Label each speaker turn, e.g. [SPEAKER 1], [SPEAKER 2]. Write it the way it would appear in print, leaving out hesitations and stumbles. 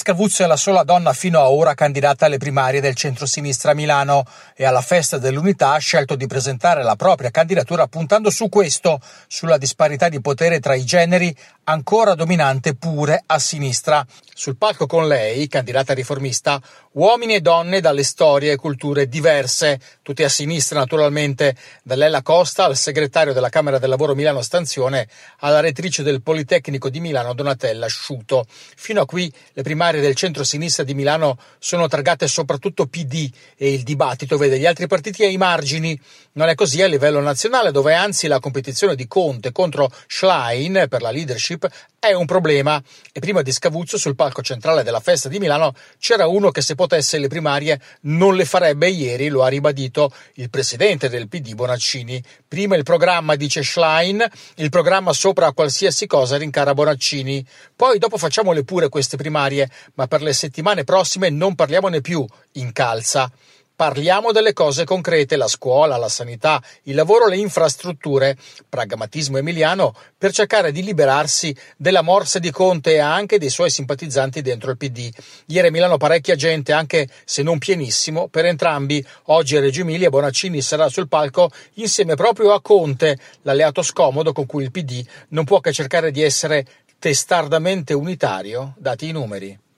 [SPEAKER 1] Scavuzzo è la sola donna fino a ora candidata alle primarie del centro-sinistra a Milano e alla Festa dell'Unità ha scelto di presentare la propria candidatura puntando su questo, sulla disparità di potere tra i generi ancora dominante pure a sinistra. Sul palco con lei, candidata riformista, uomini e donne dalle storie e culture diverse, tutti a sinistra naturalmente, da Lella Costa al segretario della Camera del Lavoro Milano Stanzione alla rettrice del Politecnico di Milano Donatella Sciuto. Fino a qui le primarie del centro-sinistra di Milano sono targate soprattutto PD e il dibattito vede gli altri partiti ai margini. Non è così a livello nazionale, dove anzi la competizione di Conte contro Schlein per la leadership è un problema. E prima di Scavuzzo sul palco centrale della Festa di Milano c'era uno che se potesse le primarie non le farebbe ieri, lo ha ribadito il presidente del PD Bonaccini. Prima il programma, dice Schlein, il programma sopra a qualsiasi cosa rincara Bonaccini. Poi dopo facciamole pure queste primarie, ma per le settimane prossime non parliamone più, incalza. Parliamo delle cose concrete, la scuola, la sanità, il lavoro, le infrastrutture, pragmatismo emiliano per cercare di liberarsi della morsa di Conte e anche dei suoi simpatizzanti dentro il PD. Ieri a Milano parecchia gente, anche se non pienissimo, per entrambi. Oggi a Reggio Emilia Bonaccini sarà sul palco insieme proprio a Conte, l'alleato scomodo con cui il PD non può che cercare di essere testardamente unitario, dati i numeri.